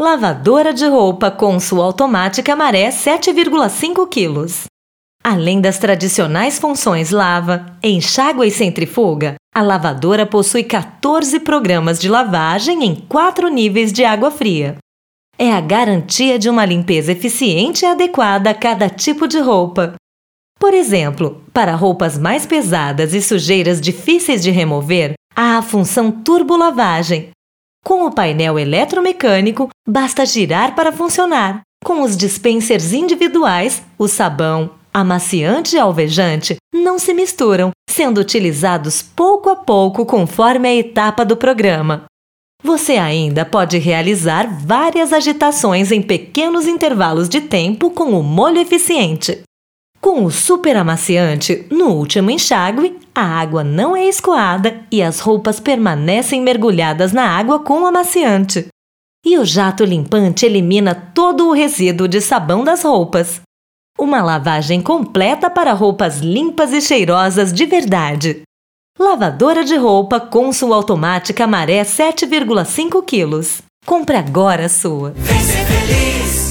Lavadora de roupa Consul automática maré 7,5 kg. Além das tradicionais funções lava, enxágue e centrifuga, a lavadora possui 14 programas de lavagem em 4 níveis de água fria. É a garantia de uma limpeza eficiente e adequada a cada tipo de roupa. Por exemplo, para roupas mais pesadas e sujeiras difíceis de remover, há a função turbolavagem. Com o painel eletromecânico, basta girar para funcionar. Com os dispensers individuais, o sabão, amaciante e alvejante não se misturam, sendo utilizados pouco a pouco conforme a etapa do programa. Você ainda pode realizar várias agitações em pequenos intervalos de tempo com o molho eficiente. Com o super amaciante, no último enxágue, a água não é escoada e as roupas permanecem mergulhadas na água com o amaciante. E o jato limpante elimina todo o resíduo de sabão das roupas. Uma lavagem completa para roupas limpas e cheirosas de verdade. Lavadora de roupa Consul automática maré 7,5 kg. Compre agora a sua. Vem ser feliz!